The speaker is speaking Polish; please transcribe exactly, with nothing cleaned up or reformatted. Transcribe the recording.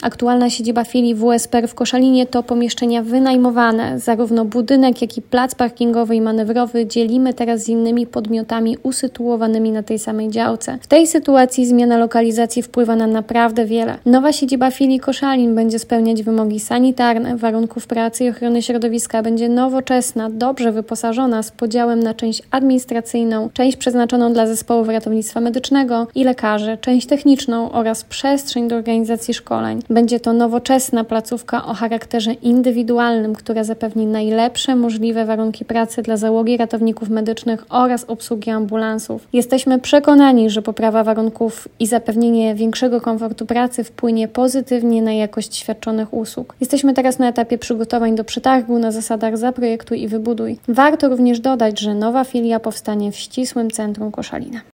Aktualna siedziba filii W S P R w Koszalinie to pomieszczenia wynajmowane. Zarówno budynek, jak i plac parkingowy i manewrowy dzielimy teraz z innymi podmiotami usytuowanymi na tej samej działce. W tej sytuacji zmiana lokalizacji wpływa na naprawdę wiele. Nowa siedziba filii Koszalin będzie spełniać wymogi sanitarne, warunków pracy i ochrony środowiska, będzie nowoczesna, dobrze wyposażona, z podziałem na część administracyjną, część przeznaczoną dla zespołów ratownictwa medycznego i lekarzy, część techniczną oraz przestrzeń do organizacji szkoleń. Będzie to nowoczesna placówka o charakterze indywidualnym, która zapewni najlepsze możliwe warunki pracy dla załogi ratowników medycznych oraz obsługi ambulansów. Jesteśmy przekonani, że poprawa warunków i zapewnienie większego komfortu pracy wpłynie pozytywnie na jakość świadczonych usług. Jesteśmy teraz na etapie przygotowań do przetargu na zasadach zaprojektuj i wybuduj. Warto również dodać, że nowa filia powstanie w ścisłym centrum Koszalina.